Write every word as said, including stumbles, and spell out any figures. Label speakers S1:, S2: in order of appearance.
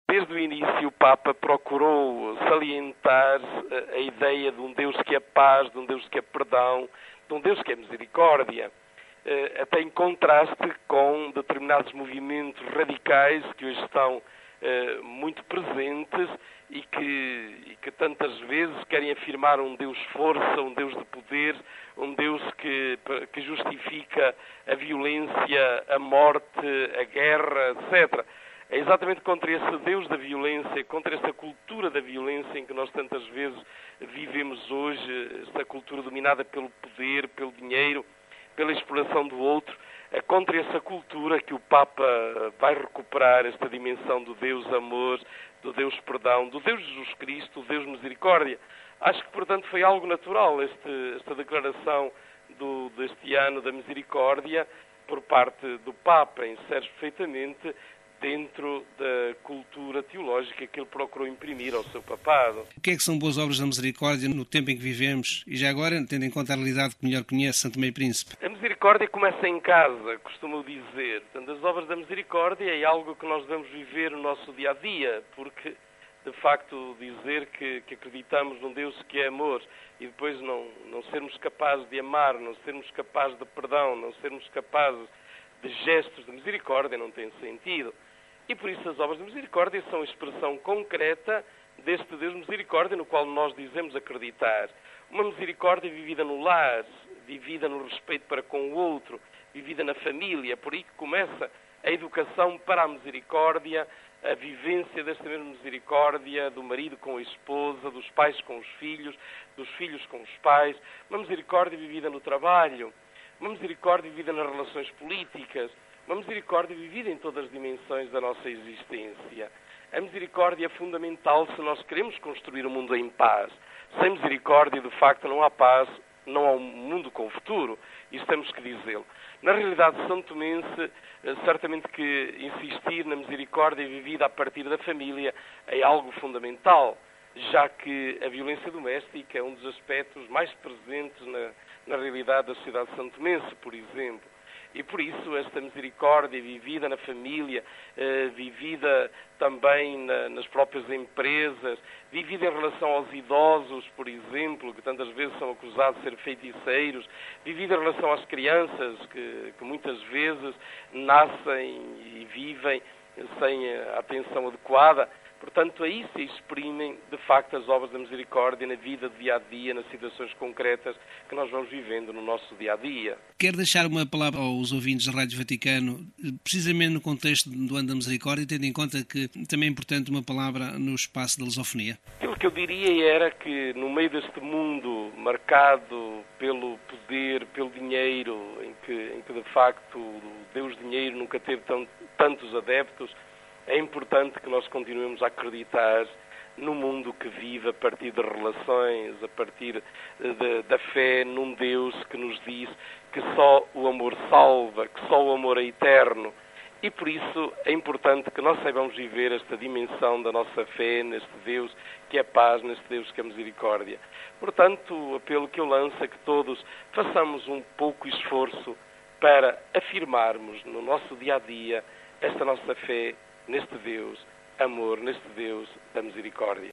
S1: Desde o início, o Papa procurou salientar a ideia de um Deus que é paz, de um Deus que é perdão, de um Deus que é misericórdia, até em contraste com determinados movimentos radicais que hoje estão muito presentes e que, e que tantas vezes querem afirmar um Deus força, um Deus de poder, um Deus que, que justifica a violência, a morte, a guerra, etcétera. É exatamente contra esse Deus da violência, contra esta cultura da violência em que nós tantas vezes vivemos hoje, esta cultura dominada pelo poder, pelo dinheiro, pela exploração do outro, é contra essa cultura que o Papa vai recuperar esta dimensão do Deus amor, do Deus perdão, do Deus Jesus Cristo, do Deus misericórdia. Acho que, portanto, foi algo natural este, esta declaração do, deste ano da misericórdia por parte do Papa, insere perfeitamente dentro da cultura teológica que ele procurou imprimir ao seu papado.
S2: O que é que são boas obras da misericórdia no tempo em que vivemos e já agora, tendo em conta a realidade que melhor conhece Santo Tomé e Príncipe?
S1: A misericórdia começa em casa, costumo dizer. Portanto, as obras da misericórdia é algo que nós devemos viver no nosso dia-a-dia, porque, de facto, dizer que, que acreditamos num Deus que é amor e depois não, não sermos capazes de amar, não sermos capazes de perdão, não sermos capazes de gestos de misericórdia não tem sentido. E por isso as obras de misericórdia são a expressão concreta deste Deus misericórdia no qual nós dizemos acreditar. Uma misericórdia vivida no lar, vivida no respeito para com o outro, vivida na família. Por aí que começa a educação para a misericórdia, a vivência desta mesma misericórdia do marido com a esposa, dos pais com os filhos, dos filhos com os pais. Uma misericórdia vivida no trabalho, uma misericórdia vivida nas relações políticas, uma misericórdia vivida em todas as dimensões da nossa existência. A misericórdia é fundamental se nós queremos construir um mundo em paz. Sem misericórdia, de facto, não há paz, não há um mundo com futuro. Isso temos que dizê-lo. Na realidade, São Tomense, certamente que insistir na misericórdia vivida a partir da família é algo fundamental, já que a violência doméstica é um dos aspectos mais presentes na, na realidade da sociedade santomense, por exemplo. E por isso esta misericórdia vivida na família, eh, vivida também na, nas próprias empresas, vivida em relação aos idosos, por exemplo, que tantas vezes são acusados de ser feiticeiros, vivida em relação às crianças, que, que muitas vezes nascem e vivem sem a atenção adequada. Portanto, aí se exprimem, de facto, as obras da misericórdia na vida do dia-a-dia, nas situações concretas que nós vamos vivendo no nosso dia-a-dia.
S2: Quero deixar uma palavra aos ouvintes da Rádio Vaticano, precisamente no contexto do ano da misericórdia, tendo em conta que também é importante uma palavra no espaço da lusofonia.
S1: Aquilo que eu diria era que, no meio deste mundo marcado pelo poder, pelo dinheiro, em que, em que de facto, o Deus dinheiro nunca teve tão, tantos adeptos, é importante que nós continuemos a acreditar no mundo que vive a partir de relações, a partir de, da fé num Deus que nos diz que só o amor salva, que só o amor é eterno. E por isso é importante que nós saibamos viver esta dimensão da nossa fé neste Deus que é paz, neste Deus que é misericórdia. Portanto, o apelo que eu lanço é que todos façamos um pouco esforço para afirmarmos no nosso dia-a-dia esta nossa fé neste Deus, amor, neste Deus da misericórdia.